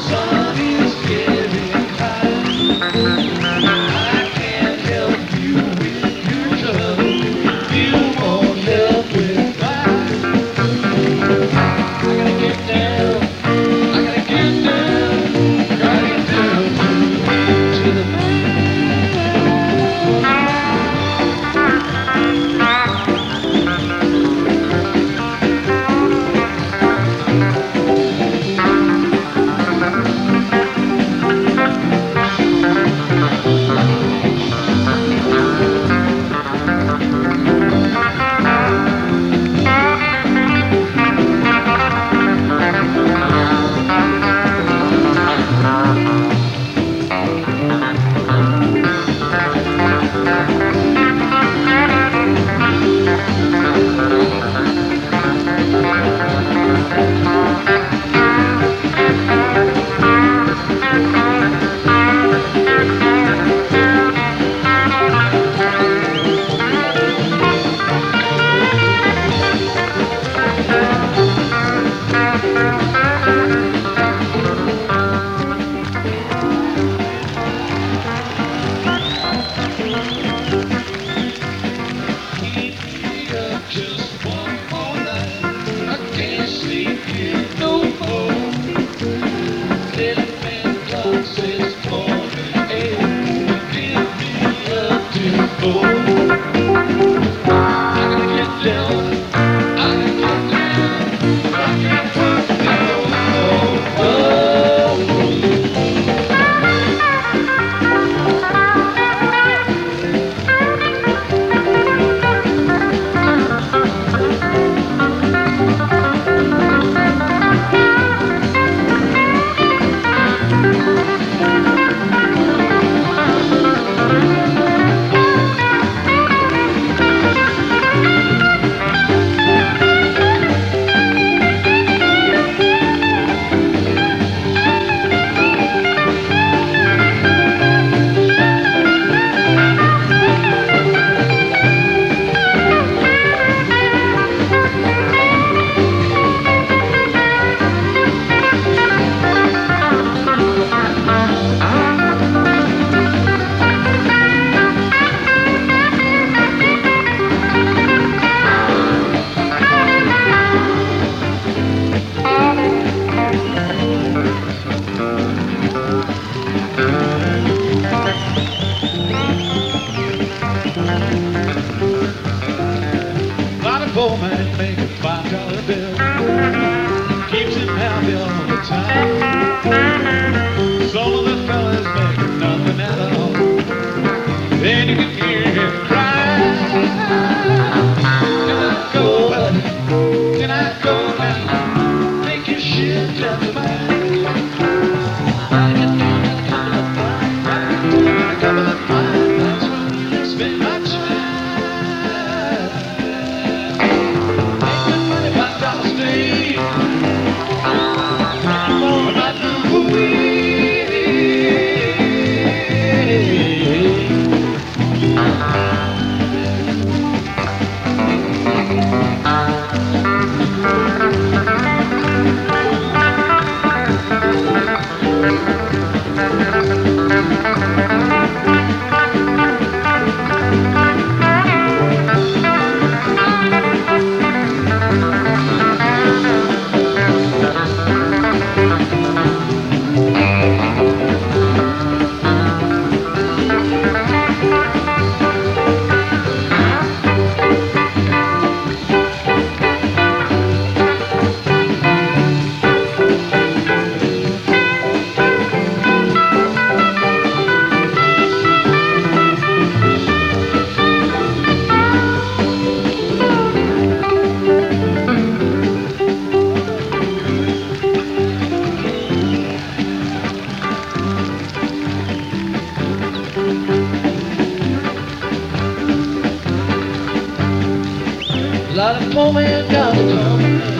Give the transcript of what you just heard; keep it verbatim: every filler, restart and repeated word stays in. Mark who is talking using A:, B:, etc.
A: sun is getting high. I can't help you with your trouble. You won't help with mine. I gotta get down. I gotta get down. I gotta get down to, to the man. Just one more night, I can't sleep here no more. Little man clock says morning eight, give me up to four. I gotta get down, I gotta get down, I gotta put down. Oh, oh. Poor man make a five dollar bill, keeps him happy all the time. Some of the fellas make nothing at all, then you can hear him cry. Can I go, buddy? Can I go now? Take your shit down the back. I get down a couple of fine, I get down a couple of fine. That's when I spend my time. A lot of poor men got to come.